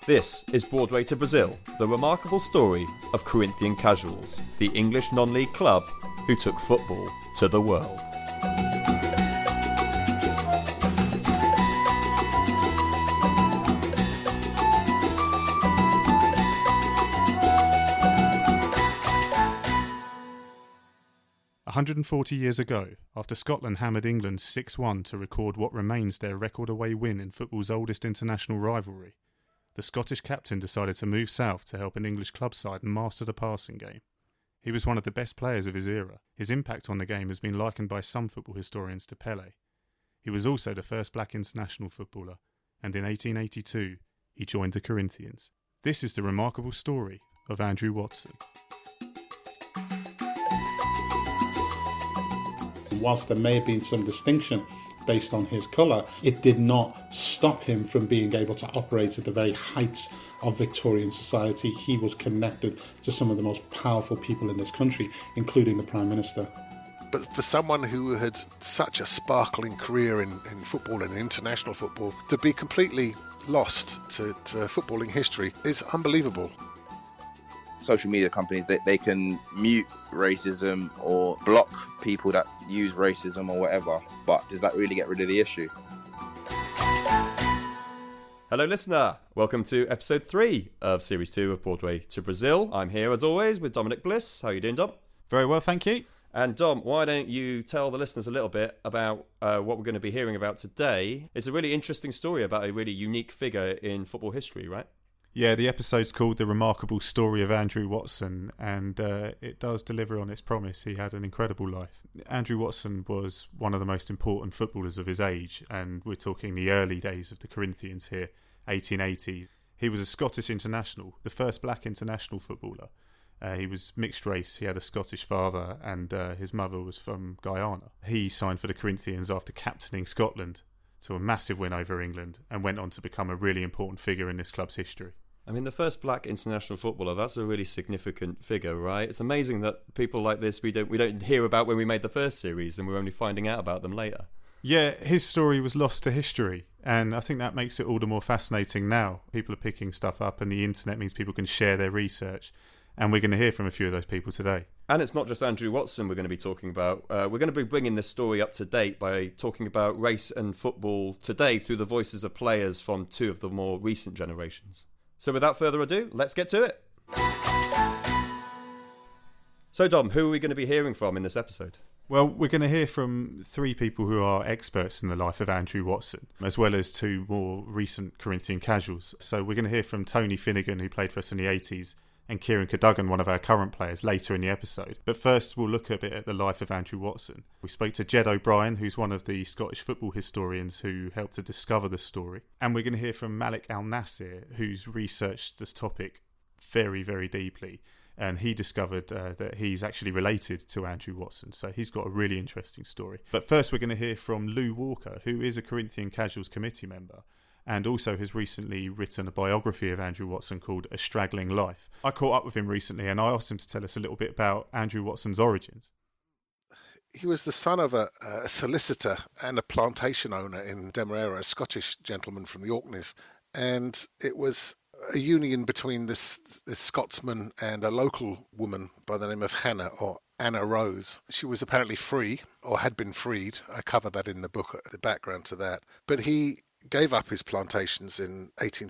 This is Broadway to Brazil, the remarkable story of Corinthian Casuals, the English non-league club who took football to the world. A 140 years ago, after Scotland hammered England 6-1 to record what remains their record-away win in football's oldest international rivalry, the Scottish captain decided to move south to help an English club side master the passing game. He was one of the best players of his era. His impact on the game has been likened by some football historians to Pelé. He was also the first black international footballer, and in 1882 he joined the Corinthians. This is the remarkable story of Andrew Watson. Whilst there may have been some distinction based on his colour, it did not stop him from being able to operate at the very heights of Victorian society. He was connected to some of the most powerful people in this country, including the Prime Minister. But for someone who had such a sparkling career in football and international football, to be completely lost to footballing history is unbelievable. Social media companies, they can mute racism or block people that use racism or whatever, but does that really get rid of the issue? Hello listener, welcome to episode 3 of series 2 of Broadway to Brazil. I'm here as always with Dominic Bliss. How are you doing, Dom? Very well, thank you. And Dom, why don't you tell the listeners a little bit about what we're going to be hearing about today? It's a really interesting story about a really unique figure in football history, right? Yeah, the episode's called The Remarkable Story of Andrew Watson, and it does deliver on its promise. He had an incredible life. Andrew Watson was one of the most important footballers of his age, and we're talking the early days of the Corinthians here, 1880s. He was a Scottish international, the first black international footballer. He was mixed race. He had a Scottish father, and his mother was from Guyana. He signed for the Corinthians after captaining Scotland to a massive win over England, and went on to become a really important figure in this club's history. I mean, the first black international footballer, that's a really significant figure, right? It's amazing that people like this we don't hear about when we made the first series, and we're only finding out about them later. Yeah, his story was lost to history, and I think that makes it all the more fascinating now. People are picking stuff up, and the internet means people can share their research, and we're going to hear from a few of those people today. And it's not just Andrew Watson we're going to be talking about. We're going to be bringing this story up to date by talking about race and football today through the voices of players from two of the more recent generations. So without further ado, let's get to it. So Dom, who are we going to be hearing from in this episode? Well, we're going to hear from 3 people who are experts in the life of Andrew Watson, as well as 2 more recent Corinthian casuals. So we're going to hear from Tony Finnegan, who played for us in the 80s, and Kieran Cadogan, one of our current players, later in the episode. But first, we'll look a bit at the life of Andrew Watson. We spoke to Jed O'Brien, who's one of the Scottish football historians who helped to discover the story. And we're going to hear from Malik Al-Nasir, who's researched this topic very, very deeply. And he discovered that he's actually related to Andrew Watson. So he's got a really interesting story. But first, we're going to hear from Lou Walker, who is a Corinthian Casuals committee member, and also has recently written a biography of Andrew Watson called A Straggling Life. I caught up with him recently, and I asked him to tell us a little bit about Andrew Watson's origins. He was the son of a solicitor and a plantation owner in Demerara, a Scottish gentleman from the Orkneys, and it was a union between this Scotsman and a local woman by the name of Hannah, or Anna Rose. She was apparently free, or had been freed. I cover that in the book, the background to that. But he gave up his plantations in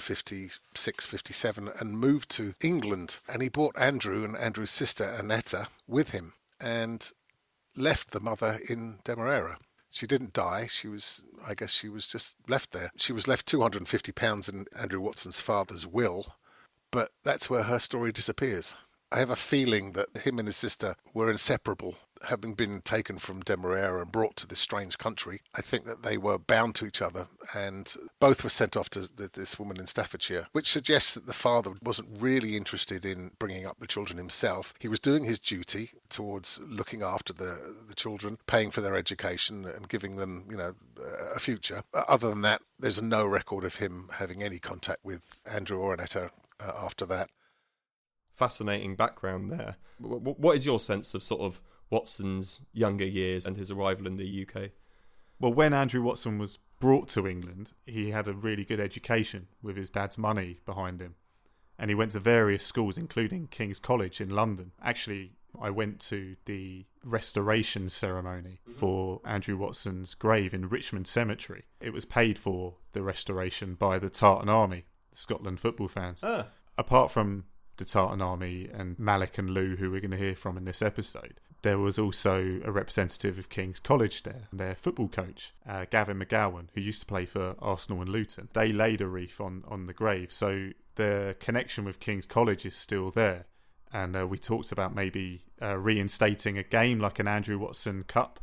1856-57 and moved to England. And he brought Andrew and Andrew's sister Annetta with him and left the mother in Demerara. She didn't die. She was just left there. She was left £250 in Andrew Watson's father's will, but that's where her story disappears. I have a feeling that him and his sister were inseparable, having been taken from Demerara and brought to this strange country. I think that they were bound to each other, and both were sent off to this woman in Staffordshire, which suggests that the father wasn't really interested in bringing up the children himself. He was doing his duty towards looking after the children, paying for their education and giving them, a future. Other than that, there's no record of him having any contact with Andrew or Annetta after that. Fascinating background there. What is your sense of sort of Watson's younger years and his arrival in the UK? Well, when Andrew Watson was brought to England, he had a really good education with his dad's money behind him. And he went to various schools, including King's College in London. Actually, I went to the restoration ceremony for Andrew Watson's grave in Richmond Cemetery. It was paid for, the restoration, by the Tartan Army, Scotland football fans. Apart from the Tartan Army and Malik and Lou, who we're going to hear from in this episode, there was also a representative of King's College there, their football coach, Gavin McGowan, who used to play for Arsenal and Luton. They laid a wreath on the grave, so the connection with King's College is still there. And we talked about maybe reinstating a game like an Andrew Watson Cup,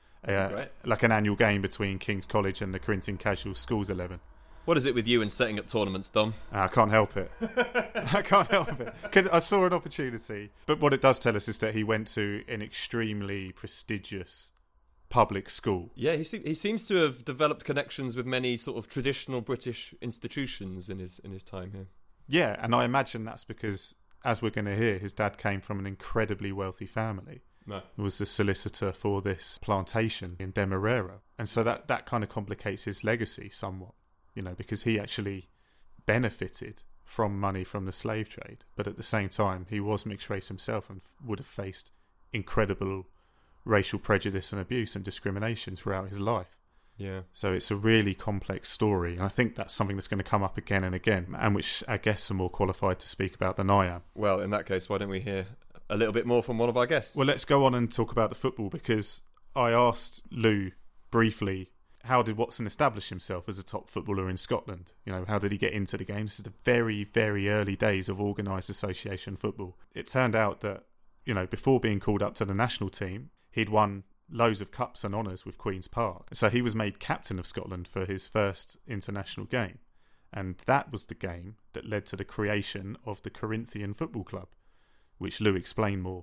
like an annual game between King's College and the Corinthian Casuals Schools 11. What is it with you and setting up tournaments, Dom? I can't help it. I can't help it. I saw an opportunity. But what it does tell us is that he went to an extremely prestigious public school. Yeah, he seems to have developed connections with many sort of traditional British institutions in his time here. Yeah, and I imagine that's because, as we're going to hear, his dad came from an incredibly wealthy family. No. He was the solicitor for this plantation in Demerara. And so that kind of complicates his legacy somewhat. Because he actually benefited from money from the slave trade. But at the same time, he was mixed race himself and would have faced incredible racial prejudice and abuse and discrimination throughout his life. Yeah. So it's a really complex story. And I think that's something that's going to come up again and again, and which our guests are more qualified to speak about than I am. Well, in that case, why don't we hear a little bit more from one of our guests? Well, let's go on and talk about the football, because I asked Lou briefly, how did Watson establish himself as a top footballer in Scotland? How did he get into the game? This is the very, very early days of organised association football. It turned out that, before being called up to the national team, he'd won loads of cups and honours with Queen's Park. So he was made captain of Scotland for his first international game. And that was the game that led to the creation of the Corinthian Football Club, which Lou explained more.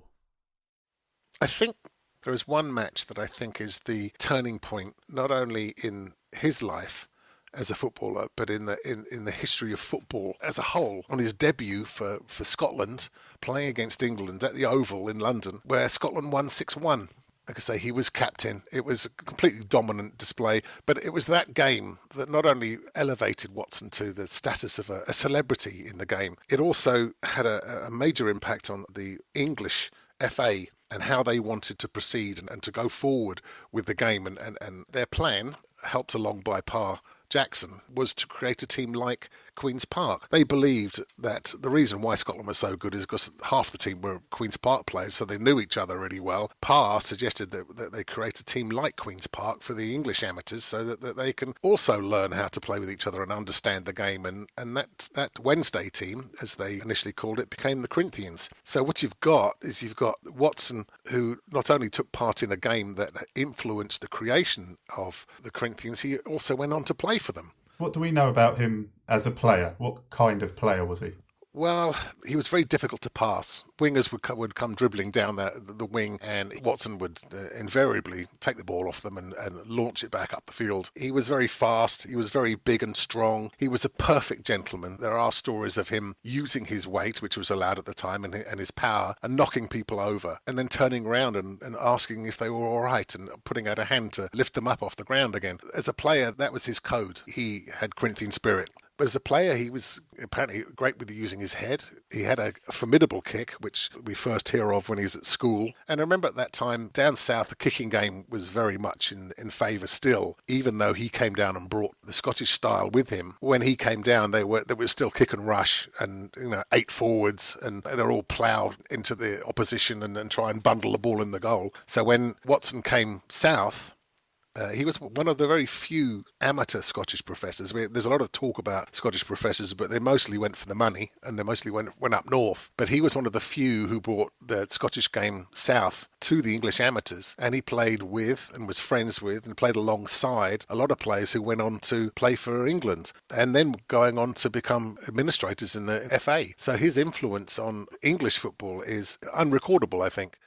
I think there is one match that I think is the turning point, not only in his life as a footballer, but in the history of football as a whole. On his debut for Scotland, playing against England at the Oval in London, where Scotland won 6-1. Like I say, he was captain. It was a completely dominant display, but it was that game that not only elevated Watson to the status of a celebrity in the game, it also had a major impact on the English FA and how they wanted to proceed and to go forward with the game. And their plan, helped along by Pa Jackson, was to create a team like Queen's Park. They believed that the reason why Scotland was so good is because half the team were Queen's Park players, so they knew each other really well. Pa suggested that they create a team like Queen's Park for the English amateurs so that they can also learn how to play with each other and understand the game. And that Wednesday team, as they initially called it, became the Corinthians. So what you've got Watson, who not only took part in a game that influenced the creation of the Corinthians, he also went on to play for them. What do we know about him as a player? What kind of player was he? Well, he was very difficult to pass. Wingers would come dribbling down the wing, and Watson would invariably take the ball off them and launch it back up the field. He was very fast. He was very big and strong. He was a perfect gentleman. There are stories of him using his weight, which was allowed at the time, and his power, and knocking people over, and then turning around and asking if they were all right and putting out a hand to lift them up off the ground again. As a player, that was his code. He had Corinthian spirit. But as a player, he was apparently great with using his head. He had a formidable kick, which we first hear of when he was at school. And I remember at that time, down south, the kicking game was very much in favour still, even though he came down and brought the Scottish style with him. When he came down, they were still kick and rush and 8 forwards, and they're all ploughed into the opposition and try and bundle the ball in the goal. So when Watson came south, he was one of the very few amateur Scottish professors. There's a lot of talk about Scottish professors, but they mostly went for the money and they mostly went up north. But he was one of the few who brought the Scottish game south to the English amateurs, and he played with and was friends with and played alongside a lot of players who went on to play for England and then going on to become administrators in the FA. So his influence on English football is unrecordable, I think.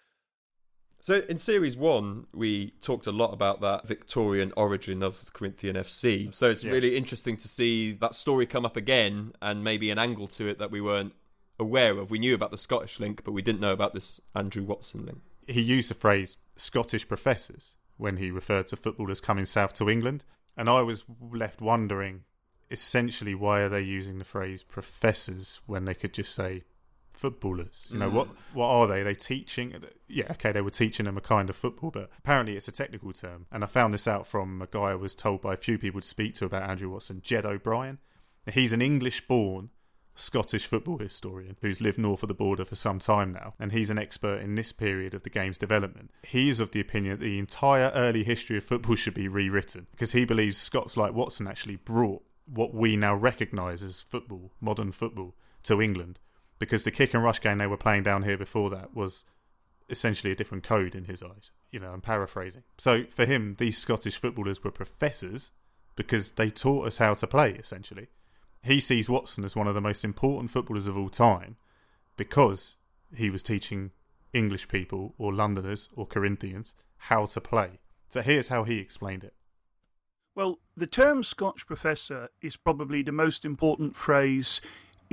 So in Series 1, we talked a lot about that Victorian origin of Corinthian FC. So it's really interesting to see that story come up again and maybe an angle to it that we weren't aware of. We knew about the Scottish link, but we didn't know about this Andrew Watson link. He used the phrase Scottish professors when he referred to footballers coming south to England. And I was left wondering, essentially, why are they using the phrase professors when they could just say footballers? You know, what are they? Are they teaching? Yeah, okay, they were teaching them a kind of football, but apparently it's a technical term. And I found this out from a guy I was told by a few people to speak to about Andrew Watson, Jed O'Brien. He's an English-born Scottish football historian who's lived north of the border for some time now, and he's an expert in this period of the game's development. He is of the opinion that the entire early history of football should be rewritten, because he believes Scots like Watson actually brought what we now recognise as football, modern football, to England, because the kick and rush game they were playing down here before that was essentially a different code in his eyes. You know, I'm paraphrasing. So for him, these Scottish footballers were professors because they taught us how to play, essentially. He sees Watson as one of the most important footballers of all time because he was teaching English people or Londoners or Corinthians how to play. So here's how he explained it. Well, the term Scotch professor is probably the most important phrase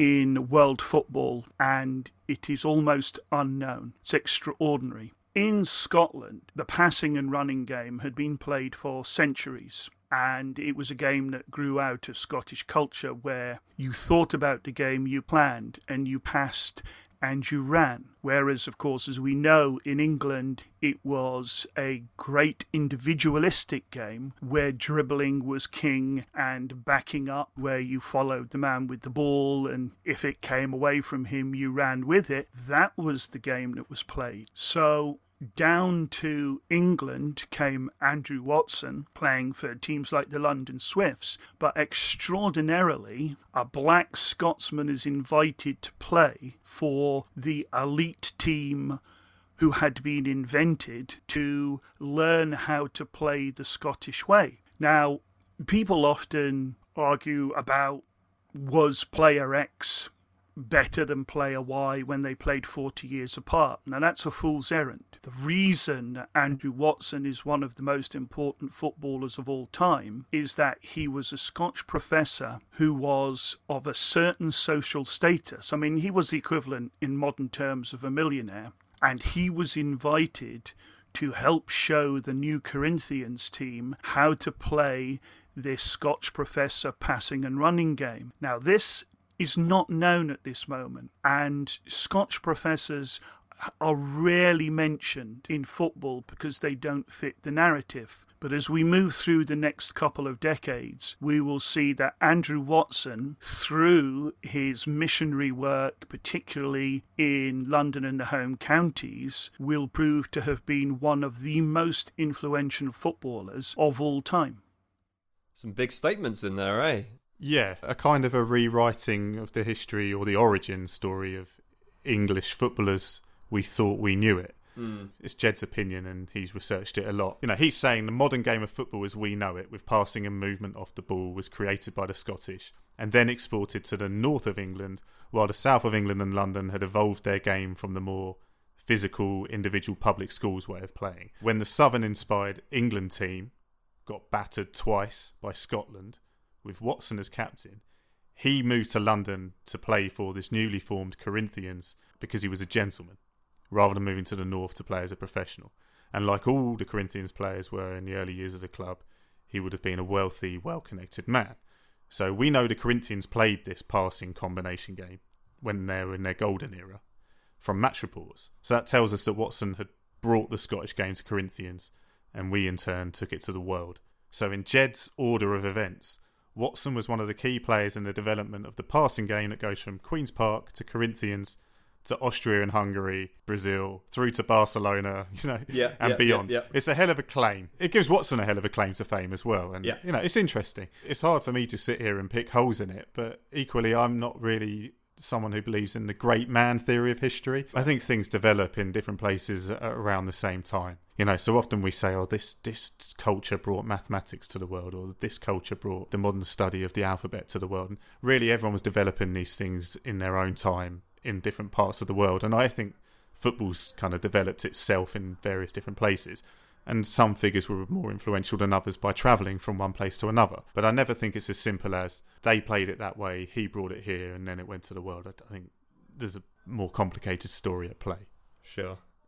in world football, and it is almost unknown. It's extraordinary. In Scotland, the passing and running game had been played for centuries. And it was a game that grew out of Scottish culture where you thought about the game, you planned, and you passed and you ran. Whereas, of course, as we know, in England, it was a great individualistic game where dribbling was king and backing up, where you followed the man with the ball, and if it came away from him, you ran with it. That was the game that was played. So down to England came Andrew Watson, playing for teams like the London Swifts, but extraordinarily, a black Scotsman is invited to play for the elite team who had been invented to learn how to play the Scottish way. Now, people often argue about, was player X better than player Y when they played 40 years apart? Now, that's a fool's errand. The reason that Andrew Watson is one of the most important footballers of all time is that he was a Scotch professor who was of a certain social status. I mean, he was the equivalent in modern terms of a millionaire, and he was invited to help show the new Corinthians team how to play this Scotch professor passing and running game. Now, this is not known at this moment, and Scotch professors are rarely mentioned in football because they don't fit the narrative. But as we move through the next couple of decades, we will see that Andrew Watson, through his missionary work, particularly in London and the home counties, will prove to have been one of the most influential footballers of all time. Some big statements in there, eh? Yeah, a kind of a rewriting of the history or the origin story of English footballers. We thought we knew it. It's Jed's opinion, and he's researched it a lot. You know, he's saying the modern game of football as we know it, with passing and movement off the ball, was created by the Scottish and then exported to the north of England, while the south of England and London had evolved their game from the more physical, individual public schools way of playing. When the Southern-inspired England team got battered twice by Scotland, with Watson as captain, he moved to London to play for this newly formed Corinthians because he was a gentleman, rather than moving to the north to play as a professional. And like all the Corinthians players were in the early years of the club, he would have been a wealthy, well-connected man. So we know the Corinthians played this passing combination game when they were in their golden era from match reports. So that tells us that Watson had brought the Scottish game to Corinthians, and we in turn took it to the world. So in Jed's order of events, Watson was one of the key players in the development of the passing game that goes from Queen's Park to Corinthians to Austria and Hungary, Brazil, through to Barcelona, and beyond. Yeah. It's a hell of a claim. It gives Watson a hell of a claim to fame as well. And, it's interesting. It's hard for me to sit here and pick holes in it, but equally, I'm not really someone who believes in the great man theory of history. I think things develop in different places around the same time. So often we say, this culture brought mathematics to the world, or this culture brought the modern study of the alphabet to the world. And really, everyone was developing these things in their own time in different parts of the world. And I think football's kind of developed itself in various different places. And some figures were more influential than others by travelling from one place to another. But I never think it's as simple as they played it that way, he brought it here, and then it went to the world. I think there's a more complicated story at play. Sure.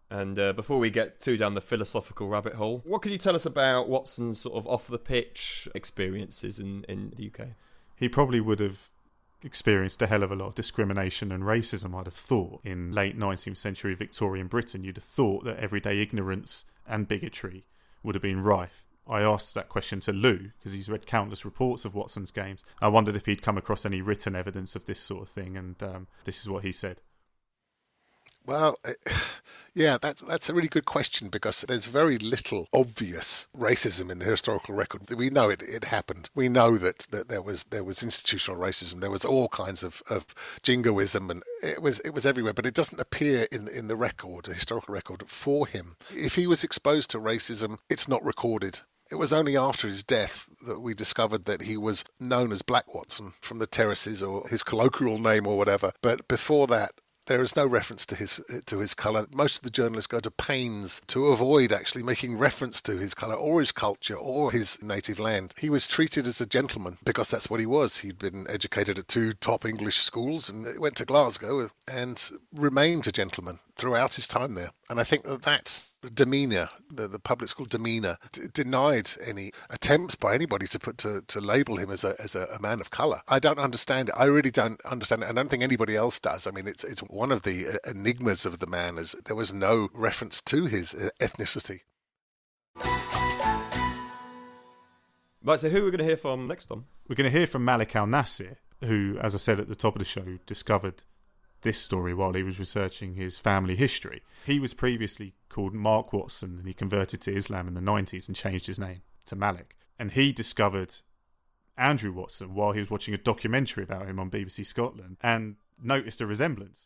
And before we get too down the philosophical rabbit hole, what can you tell us about Watson's sort of off-the-pitch experiences in the UK? He probably would have experienced a hell of a lot of discrimination and racism, I'd have thought. In late 19th century Victorian Britain, you'd have thought that everyday ignorance and bigotry would have been rife. I asked that question to Lou, because he's read countless reports of Watson's games. I wondered if he'd come across any written evidence of this sort of thing, and this is what he said. Well, yeah, that's a really good question, because there's very little obvious racism in the historical record. We know it happened. We know that there was institutional racism. There was all kinds of jingoism, and it was everywhere. But it doesn't appear in the record, the historical record for him. If he was exposed to racism, it's not recorded. It was only after his death that we discovered that he was known as Black Watson from the terraces, or his colloquial name or whatever. But before that, there is no reference to his colour. Most of the journalists go to pains to avoid actually making reference to his colour or his culture or his native land. He was treated as a gentleman because that's what he was. He'd been educated at 2 top English schools and went to Glasgow and remained a gentleman throughout his time there. And I think that demeanour, the public school demeanour, denied any attempts by anybody to label him as a man of colour. I don't understand it. I really don't understand it. I don't think anybody else does. I mean, it's one of the enigmas of the man, is there was no reference to his ethnicity. Right, so who are we going to hear from next, Tom? We're going to hear from Malik Al-Nasir, who, as I said at the top of the show, discovered this story while he was researching his family history. He was previously called Mark Watson, and he converted to Islam in the 90s and changed his name to Malik. And he discovered Andrew Watson while he was watching a documentary about him on BBC Scotland and noticed a resemblance.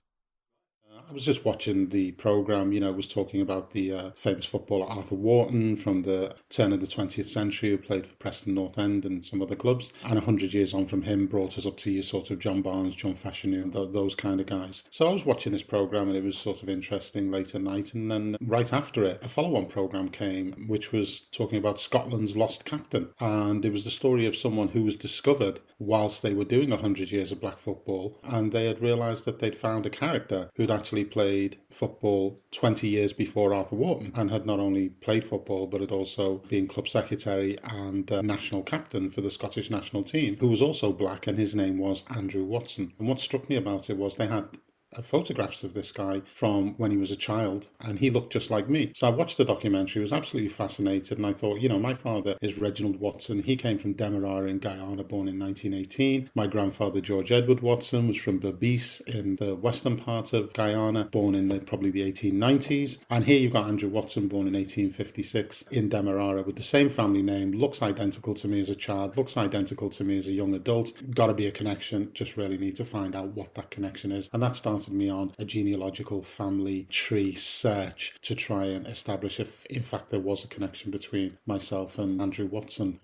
I was just watching the programme, it was talking about the famous footballer Arthur Wharton from the turn of the 20th century, who played for Preston North End and some other clubs. And 100 years on from him brought us up to your sort of John Barnes, John Fashanu, those kind of guys. So I was watching this programme and it was sort of interesting late at night. And then right after it, a follow-on programme came, which was talking about Scotland's lost captain. And it was the story of someone who was discovered whilst they were doing 100 years of black football. And they had realised that they'd found a character who'd actually played football 20 years before Arthur Wharton, and had not only played football but had also been club secretary and national captain for the Scottish national team, who was also black, and his name was Andrew Watson. And what struck me about it was they had photographs of this guy from when he was a child, and he looked just like me. So I watched the documentary, was absolutely fascinated, and I thought, my father is Reginald Watson. He came from Demerara in Guyana, born in 1918. My grandfather, George Edward Watson, was from Berbice in the western part of Guyana, born in probably the 1890s. And here you've got Andrew Watson, born in 1856 in Demerara, with the same family name, looks identical to me as a child, looks identical to me as a young adult. Got to be a connection, just really need to find out what that connection is. And that started me on a genealogical family tree search to try and establish if in fact there was a connection between myself and Andrew Watson.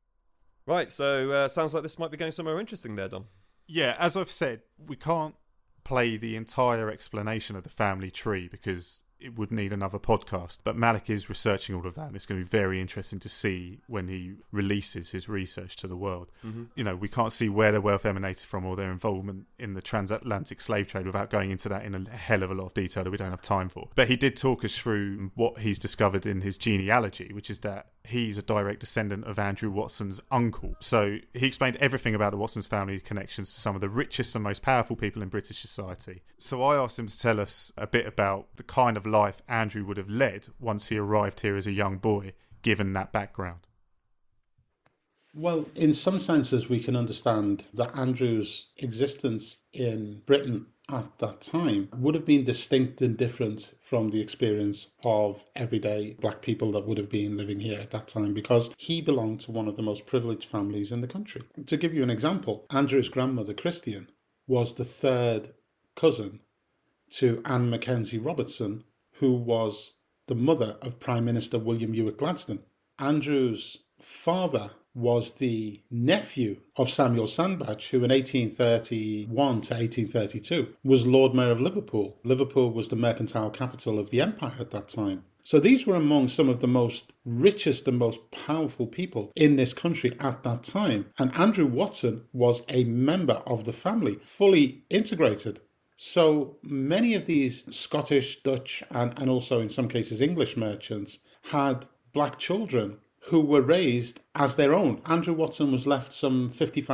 Right, so sounds like this might be going somewhere interesting there, Dom. Yeah, as I've said, we can't play the entire explanation of the family tree because it would need another podcast. But Malik is researching all of that, and it's going to be very interesting to see when he releases his research to the world. Mm-hmm. We can't see where their wealth emanated from or their involvement in the transatlantic slave trade without going into that in a hell of a lot of detail that we don't have time for. But he did talk us through what he's discovered in his genealogy, which is that he's a direct descendant of Andrew Watson's uncle. So he explained everything about the Watson's family connections to some of the richest and most powerful people in British society. So I asked him to tell us a bit about the kind of life Andrew would have led once he arrived here as a young boy, given that background. Well, in some senses, we can understand that Andrew's existence in Britain at that time would have been distinct and different from the experience of everyday black people that would have been living here at that time, because he belonged to one of the most privileged families in the country. To give you an example, Andrew's grandmother, Christian, was the third cousin to Anne Mackenzie Robertson, who was the mother of Prime Minister William Ewart Gladstone. Andrew's father was the nephew of Samuel Sandbach, who in 1831 to 1832 was Lord Mayor of Liverpool. Liverpool was the mercantile capital of the empire at that time. So these were among some of the most richest and most powerful people in this country at that time. And Andrew Watson was a member of the family, fully integrated So many of these Scottish, Dutch, and also in some cases English merchants had black children who were raised as their own. Andrew Watson was left some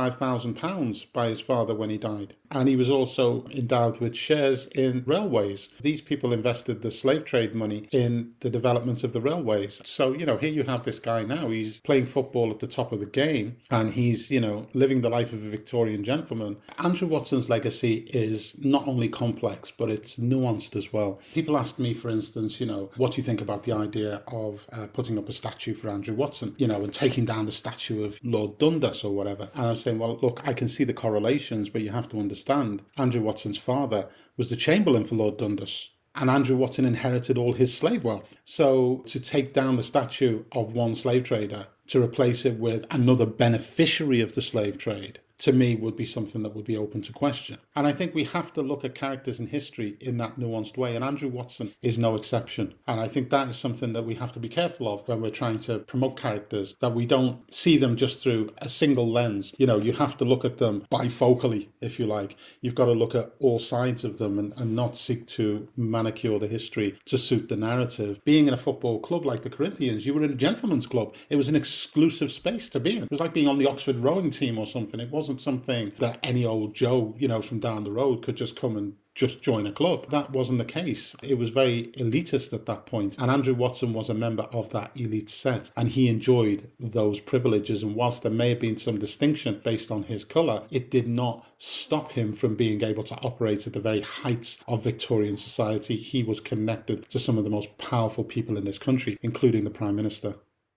£55,000 by his father when he died. And he was also endowed with shares in railways. These people invested the slave trade money in the development of the railways. So, here you have this guy now. He's playing football at the top of the game and he's, living the life of a Victorian gentleman. Andrew Watson's legacy is not only complex, but it's nuanced as well. People asked me, for instance, what do you think about the idea of putting up a statue for Andrew Watson, and taking down the statue of Lord Dundas or whatever. And I was saying, well, look, I can see the correlations, but you have to understand Andrew Watson's father was the Chamberlain for Lord Dundas. And Andrew Watson inherited all his slave wealth. So to take down the statue of one slave trader to replace it with another beneficiary of the slave trade, to me, would be something that would be open to question. And I think we have to look at characters in history in that nuanced way, and Andrew Watson is no exception. And I think that is something that we have to be careful of when we're trying to promote characters, that we don't see them just through a single lens. You have to look at them bifocally, if you like. You've got to look at all sides of them and not seek to manicure the history to suit the narrative. Being in a football club like the Corinthians, you were in a gentleman's club. It was an exclusive space to be in. It was like being on the Oxford rowing team or something. It wasn't something that any old Joe, from down the road could just come and just join a club. That wasn't the case. It was very elitist at that point. And Andrew Watson was a member of that elite set, and he enjoyed those privileges. And whilst there may have been some distinction based on his colour, it did not stop him from being able to operate at the very heights of Victorian society. He was connected to some of the most powerful people in this country, including the Prime Minister.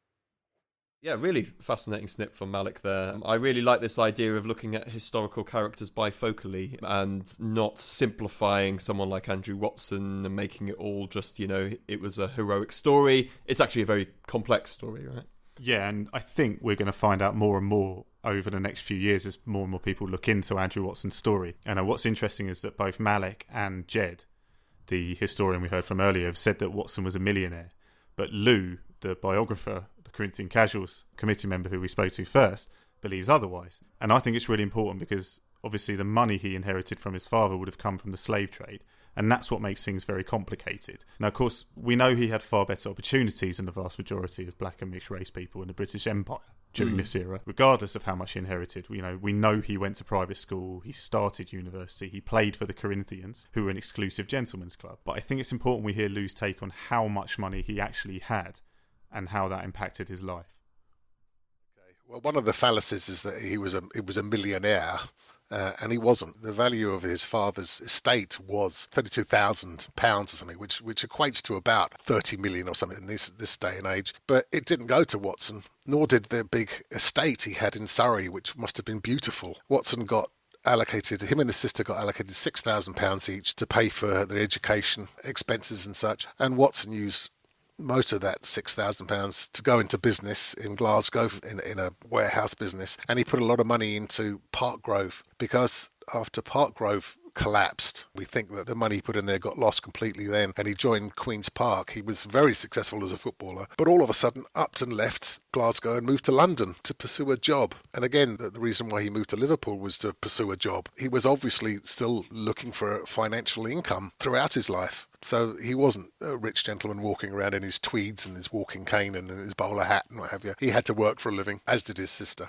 Yeah, really fascinating snip from Malik there. I really like this idea of looking at historical characters bifocally and not simplifying someone like Andrew Watson and making it all just, it was a heroic story. It's actually a very complex story, right? Yeah, and I think we're going to find out more and more over the next few years as more and more people look into Andrew Watson's story. And what's interesting is that both Malik and Jed, the historian we heard from earlier, have said that Watson was a millionaire. But Lou, the biographer, the Corinthian Casuals committee member who we spoke to first, believes otherwise. And I think it's really important because obviously the money he inherited from his father would have come from the slave trade. And that's what makes things very complicated. Now, of course, we know he had far better opportunities than the vast majority of black and mixed race people in the British Empire during this era, regardless of how much he inherited. We know he went to private school, he started university, he played for the Corinthians, who were an exclusive gentlemen's club. But I think it's important we hear Lou's take on how much money he actually had and how that impacted his life. Okay. Well, one of the fallacies is that he was a millionaire. And he wasn't. The value of his father's estate was £32,000 or something, which equates to about 30 million or something in this day and age. But it didn't go to Watson, nor did the big estate he had in Surrey, which must have been beautiful. Watson got allocated, him and his sister got allocated £6,000 each to pay for their education expenses and such. And Watson used most of that £6,000 to go into business in Glasgow in a warehouse business, and he put a lot of money into Parkgrove because after Parkgrove collapsed, we think that the money he put in there got lost completely then, and he joined Queen's Park. He was very successful as a footballer, but all of a sudden Upton left Glasgow and moved to London to pursue a job. And again, the reason why he moved to Liverpool was to pursue a job. He was obviously still looking for financial income throughout his life. So he wasn't a rich gentleman walking around in his tweeds and his walking cane and his bowler hat and what have you. He had to work for a living, as did his sister.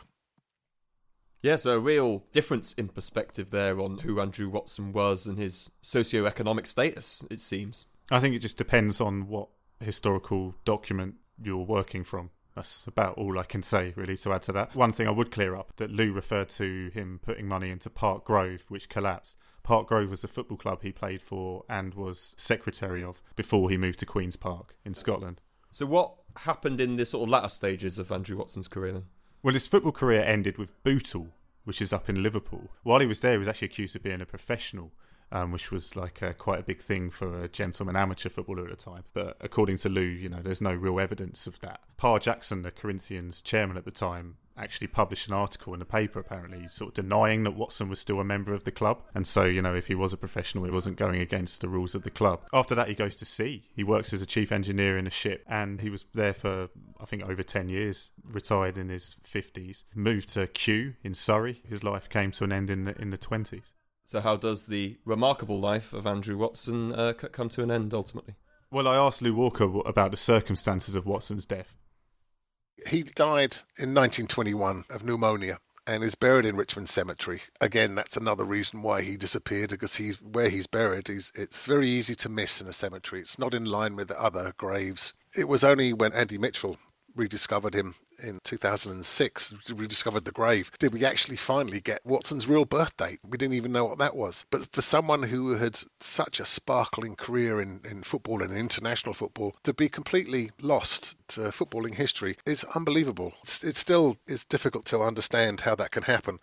Yeah, so a real difference in perspective there on who Andrew Watson was and his socio-economic status, it seems. I think it just depends on what historical document you're working from. That's about all I can say, really, to add to that. One thing I would clear up, that Lou referred to him putting money into Parkgrove, which collapsed. Parkgrove was a football club he played for and was secretary of before he moved to Queen's Park in Scotland. So what happened in the sort of latter stages of Andrew Watson's career then? Well, his football career ended with Bootle, which is up in Liverpool. While he was there, he was actually accused of being a professional, which was like quite a big thing for a gentleman amateur footballer at the time. But according to Lou, there's no real evidence of that. Parr Jackson, the Corinthians chairman at the time, actually published an article in the paper, apparently, sort of denying that Watson was still a member of the club. And so, if he was a professional, he wasn't going against the rules of the club. After that, he goes to sea. He works as a chief engineer in a ship, and he was there for, I think, over 10 years, retired in his 50s. Moved to Kew in Surrey. His life came to an end in the 20s. So how does the remarkable life of Andrew Watson come to an end ultimately? Well, I asked Lou Walker about the circumstances of Watson's death. He died in 1921 of pneumonia and is buried in Richmond Cemetery. Again, that's another reason why he disappeared, because where he's buried, it's very easy to miss in a cemetery. It's not in line with the other graves. It was only when Andy Mitchell rediscovered him in 2006, rediscovered the grave, did we actually finally get Watson's real birth date. We didn't even know what that was. But for someone who had such a sparkling career in football and international football, to be completely lost to footballing history is unbelievable. It still is difficult to understand how that can happen.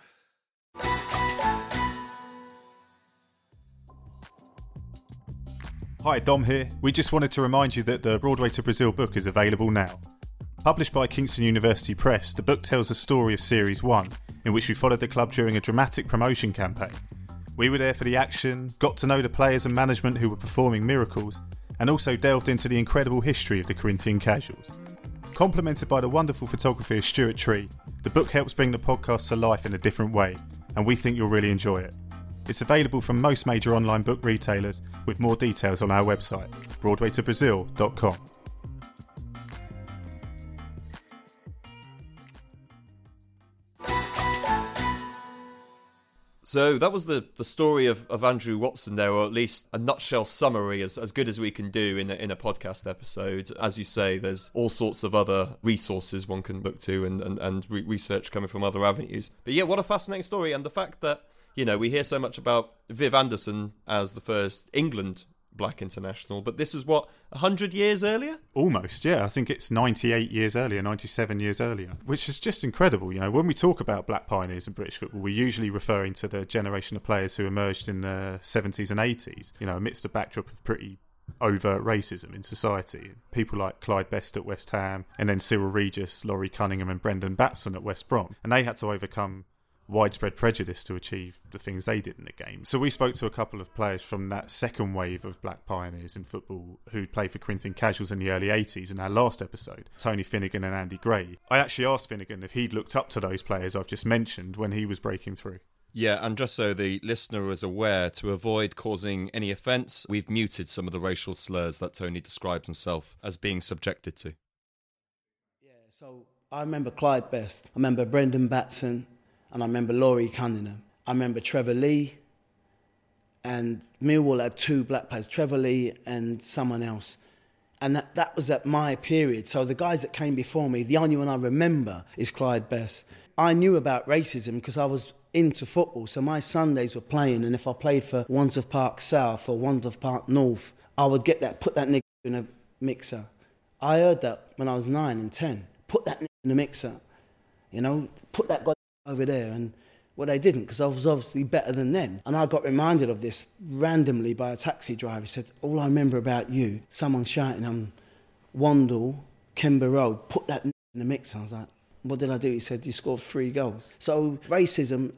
Hi, Dom here. We just wanted to remind you that the Broadway to Brazil book is available now. Published by Kingston University Press, the book tells the story of Series 1, in which we followed the club during a dramatic promotion campaign. We were there for the action, got to know the players and management who were performing miracles, and also delved into the incredible history of the Corinthian Casuals. Complemented by the wonderful photography of Stuart Tree, the book helps bring the podcast to life in a different way, and we think you'll really enjoy it. It's available from most major online book retailers, with more details on our website, broadwaytobrazil.com. So that was the story of Andrew Watson there, or at least a nutshell summary, as good as we can do in a podcast episode. As you say, there's all sorts of other resources one can look to and research coming from other avenues. But yeah, what a fascinating story. And the fact that, you know, we hear so much about Viv Anderson as the first England black international, but this is what, 100 years earlier? Almost, yeah. I think it's 98 years earlier, 97 years earlier, which is just incredible. You know, when we talk about black pioneers in British football, we're usually referring to the generation of players who emerged in the 70s and 80s, you know, amidst the backdrop of pretty overt racism in society. People like Clyde Best at West Ham, and then Cyril Regis, Laurie Cunningham and Brendan Batson at West Brom. And they had to overcome widespread prejudice to achieve the things they did in the game. So we spoke to a couple of players from that second wave of black pioneers in football who played for Corinthian Casuals in the early 80s in our last episode, Tony Finnegan and Andy Gray. I actually asked Finnegan if he'd looked up to those players I've just mentioned when he was breaking through. Yeah, and just so the listener is aware, to avoid causing any offence, we've muted some of the racial slurs that Tony describes himself as being subjected to. Yeah, so I remember Clyde Best, I remember Brendan Batson, and I remember Laurie Cunningham. I remember Trevor Lee, and Millwall had two black players, Trevor Lee and someone else. And that was at my period. So the guys that came before me, the only one I remember is Clyde Best. I knew about racism because I was into football, so my Sundays were playing, and if I played for Wandsworth Park South or Wandsworth Park North, I would put that nigger in a mixer. I heard that when I was 9 and 10. Put that nigger in a mixer. You know, put that guy over there. And well, they didn't, because I was obviously better than them. And I got reminded of this randomly by a taxi driver. He said, all I remember about you, someone shouting on Wandle, Kimber Road, put that in the mix. I was like, what did I do? He said, you scored 3 goals. So racism,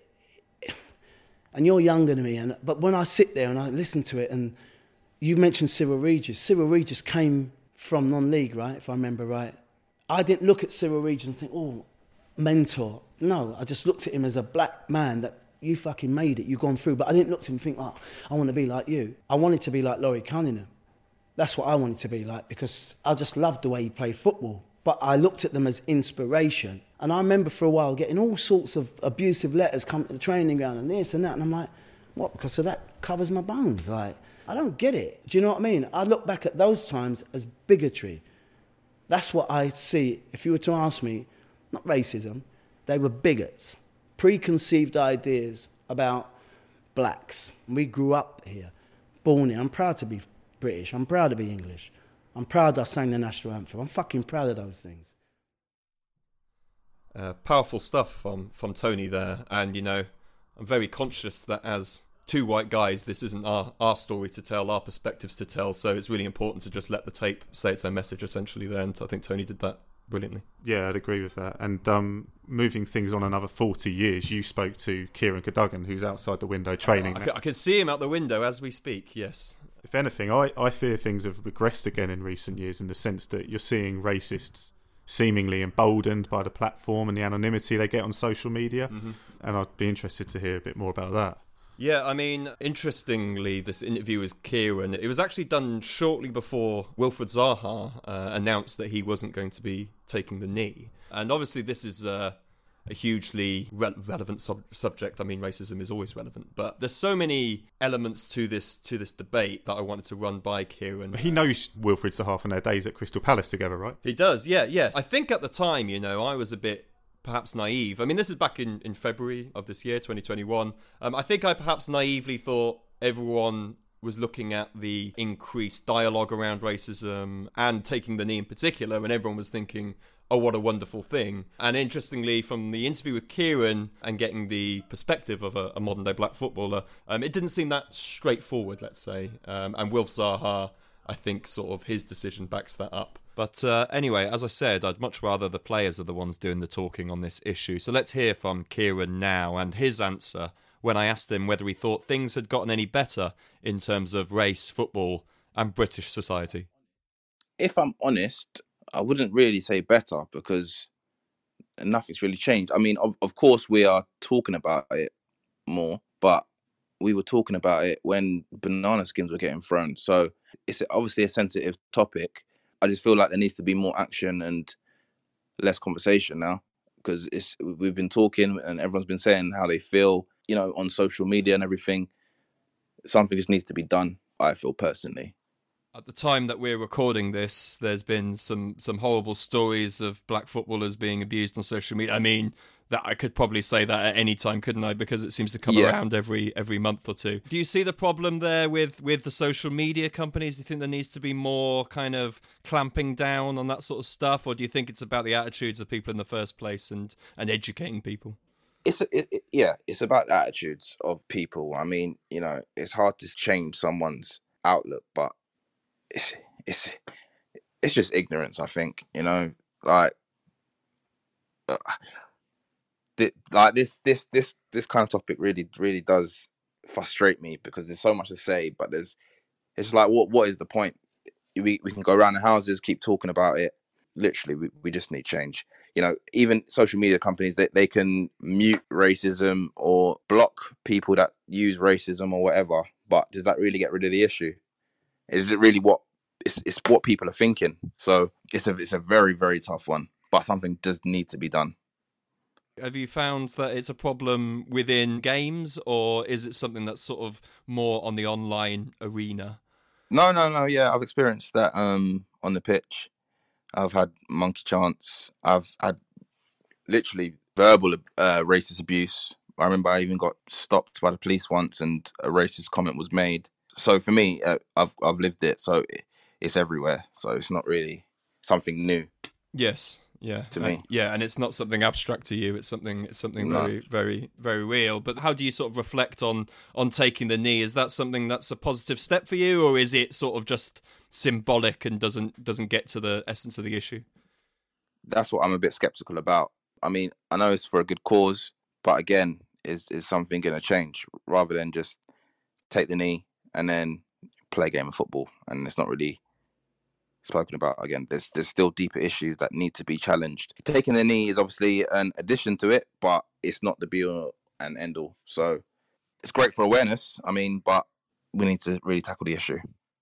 and you're younger than me, but when I sit there and I listen to it, and you mentioned Cyril Regis. Cyril Regis came from non-league, right, if I remember right. I didn't look at Cyril Regis and think, oh, mentor. No, I just looked at him as a black man that you fucking made it, you've gone through. But I didn't look at him and think, oh, I want to be like you. I wanted to be like Laurie Cunningham. That's what I wanted to be like, because I just loved the way he played football. But I looked at them as inspiration. And I remember for a while getting all sorts of abusive letters come to the training ground and this and that. And I'm like, what? Because so that covers my bones. Like, I don't get it. Do you know what I mean? I look back at those times as bigotry. That's what I see. If you were to ask me, not racism, they were bigots, preconceived ideas about blacks. We grew up here, born here. I'm proud to be British. I'm proud to be English. I'm proud I sang the national anthem. I'm fucking proud of those things. Powerful stuff from Tony there. And, you know, I'm very conscious that as two white guys, this isn't our story to tell, our perspectives to tell. So it's really important to just let the tape say its own message, essentially, there. And I think Tony did that brilliantly. Yeah, I'd agree with that. And moving things on another 40 years, you spoke to Kieran Cadogan, who's outside the window training. I can see him out the window as we speak, yes. If anything, I fear things have regressed again in recent years, in the sense that you're seeing racists seemingly emboldened by the platform and the anonymity they get on social media. Mm-hmm. And I'd be interested to hear a bit more about that. Yeah, I mean, interestingly, this interview with Kieran, it was actually done shortly before Wilfried Zaha announced that he wasn't going to be taking the knee. And obviously this is a hugely relevant subject. I mean, racism is always relevant, but there's so many elements to this debate that I wanted to run by Kieran. He knows Wilfried Zaha from their days at Crystal Palace together, right? He does, yeah, yes. I think at the time, I was a bit perhaps naive. I mean, this is back in February of this year, 2021. I think I perhaps naively thought everyone was looking at the increased dialogue around racism and taking the knee in particular, and everyone was thinking, oh, what a wonderful thing. And interestingly, from the interview with Kieran and getting the perspective of a modern-day black footballer, it didn't seem that straightforward, let's say. And Wilf Zaha, I think sort of his decision backs that up. But anyway, as I said, I'd much rather the players are the ones doing the talking on this issue. So let's hear from Kieran now and his answer when I asked him whether he thought things had gotten any better in terms of race, football and British society. If I'm honest, I wouldn't really say better because nothing's really changed. I mean, of course, we are talking about it more, but we were talking about it when banana skins were getting thrown. So it's obviously a sensitive topic. I just feel like there needs to be more action and less conversation now, because we've been talking and everyone's been saying how they feel, on social media and everything. Something just needs to be done, I feel personally. At the time that we're recording this, there's been some horrible stories of black footballers being abused on social media. I mean, that I could probably say that at any time, couldn't I? Because it seems to come around every month or two. Do you see the problem there with the social media companies? Do you think there needs to be more kind of clamping down on that sort of stuff? Or do you think it's about the attitudes of people in the first place and educating people? It's about the attitudes of people. I mean, it's hard to change someone's outlook, but it's just ignorance, I think, this kind of topic really does frustrate me because there's so much to say, but it's like what is the point? We can go around the houses, keep talking about it. Literally, we just need change. Even social media companies, they can mute racism or block people that use racism or whatever, but does that really get rid of the issue? Is it really it's what people are thinking? So it's a very, very tough one, but something does need to be done. Have you found that it's a problem within games, or is it something that's sort of more on the online arena? No. Yeah, I've experienced that on the pitch. I've had monkey chants. I've had literally verbal racist abuse. I remember I even got stopped by the police once and a racist comment was made. So for me, I've lived it, so it's everywhere. So it's not really something new. Yes. Yeah, to me. And it's not something abstract to you. It's something very, very, very real. But how do you sort of reflect on taking the knee? Is that something that's a positive step for you, or is it sort of just symbolic and doesn't get to the essence of the issue? That's what I'm a bit skeptical about. I mean, I know it's for a good cause, but again, is something going to change rather than just take the knee and then play a game of football? And it's not really spoken about. Again, there's still deeper issues that need to be challenged. Taking the knee is obviously an addition to it, but it's not the be all and end all. So it's great for awareness, I mean, but we need to really tackle the issue.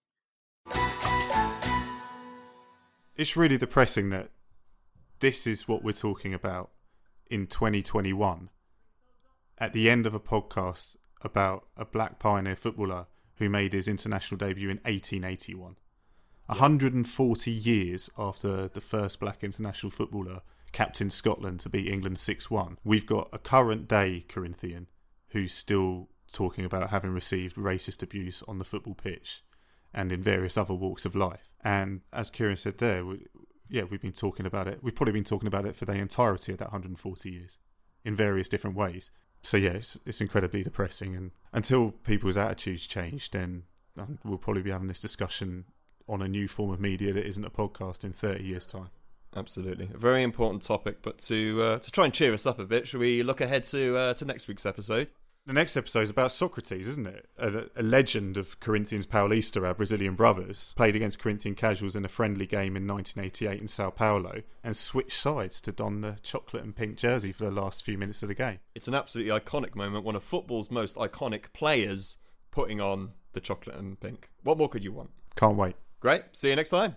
It's really depressing that this is what we're talking about in 2021 at the end of a podcast about a black pioneer footballer who made his international debut in 1881. 140 years after the first black international footballer captained Scotland to beat England 6-1. We've got a current day Corinthian who's still talking about having received racist abuse on the football pitch and in various other walks of life. And as Kieran said there, we've been talking about it. We've probably been talking about it for the entirety of that 140 years in various different ways. So yeah, it's incredibly depressing. And until people's attitudes change, then we'll probably be having this discussion on a new form of media that isn't a podcast in 30 years' time. Absolutely. A very important topic, but to try and cheer us up a bit, shall we look ahead to next week's episode? The next episode is about Socrates, isn't it? A legend of Corinthians Paulista, our Brazilian brothers, played against Corinthian casuals in a friendly game in 1988 in Sao Paulo and switched sides to don the chocolate and pink jersey for the last few minutes of the game. It's an absolutely iconic moment, one of football's most iconic players putting on the chocolate and pink. What more could you want? Can't wait. Great, see you next time.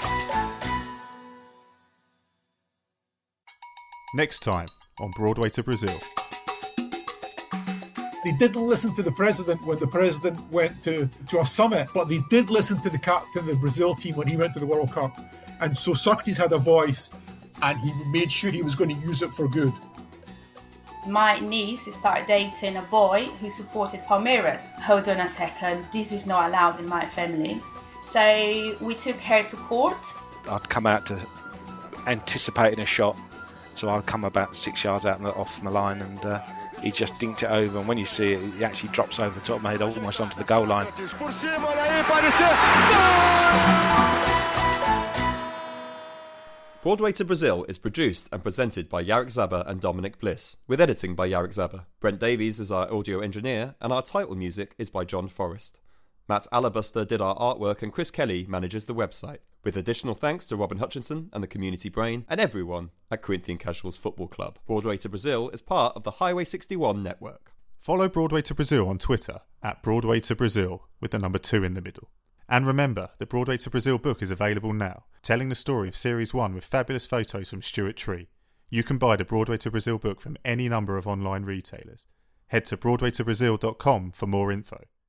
Next time on Broadway to Brazil. They didn't listen to the president when the president went to a summit, but they did listen to the captain of the Brazil team when he went to the World Cup. And so Socrates had a voice, and he made sure he was going to use it for good. My niece started dating a boy who supported Palmeiras. Hold on a second, this is not allowed in my family. So we took her to court. I'd come out to anticipating a shot, so I'd come about 6 yards out off my line, and he just dinked it over, and when you see it, he actually drops over the top of my head almost onto the goal line. Broadway to Brazil is produced and presented by Yarek Zaba and Dominic Bliss, with editing by Yarek Zaba. Brent Davies is our audio engineer, and our title music is by John Forrest. Matt Alabuster did our artwork, and Chris Kelly manages the website, with additional thanks to Robin Hutchinson and the Community Brain and everyone at Corinthian Casuals Football Club. Broadway to Brazil is part of the Highway 61 network. Follow Broadway to Brazil on Twitter at Broadway to Brazil with the number 2 in the middle. And remember, the Broadway to Brazil book is available now, telling the story of Series 1 with fabulous photos from Stuart Tree. You can buy the Broadway to Brazil book from any number of online retailers. Head to broadwaytobrazil.com for more info.